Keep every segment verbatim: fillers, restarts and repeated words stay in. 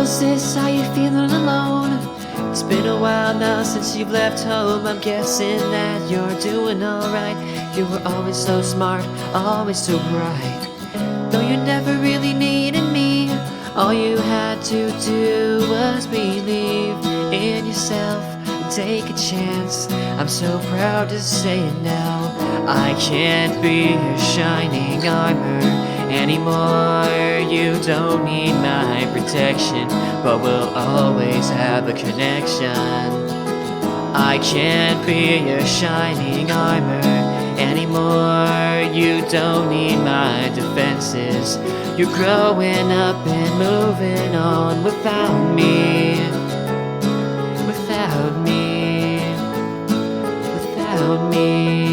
Little sis, how you feeling alone? It's been a while now since you've left home. I'm guessing that you're doing alright. You were always so smart, always so bright. Though you never really needed me, all you had to do was believe in yourself and take a chance. I'm so proud to say it now. I can't be your shining armor anymore. You don't need my protection, but we'll always have a connection. I can't be your shining armor anymore. You don't need my defenses. You're growing up and moving on without me. Without me. Without me.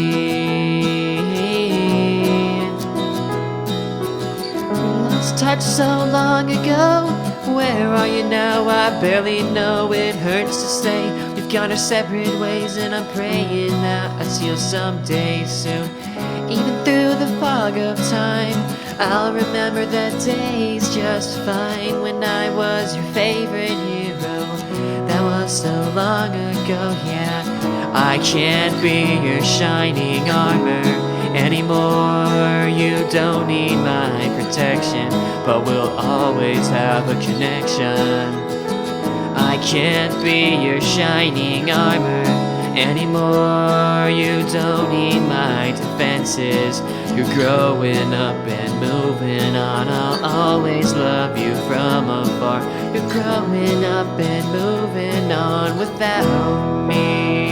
Lost touch so long ago. Where are you now? I barely know. It hurts to say we've gone our separate ways, and I'm praying that I'll see you someday soon. Even through the fog of time, I'll remember the days just fine when I was your favorite hero. That was so long ago, yeah. I can't be your shining armor anymore. You don't need my protection, but we'll always have a connection. I can't be your shining armor anymore. You don't need my defenses. You're growing up and moving on. I'll always love you from afar. You're growing up and moving on without me.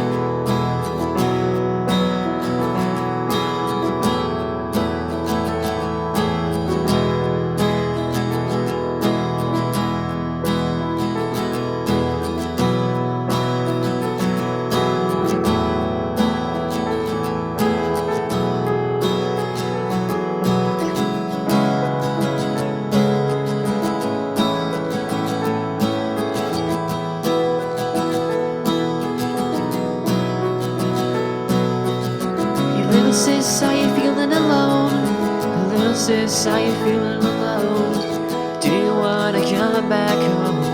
Little sis, how you feeling alone? Little sis, how you feeling alone? Do you wanna come back home?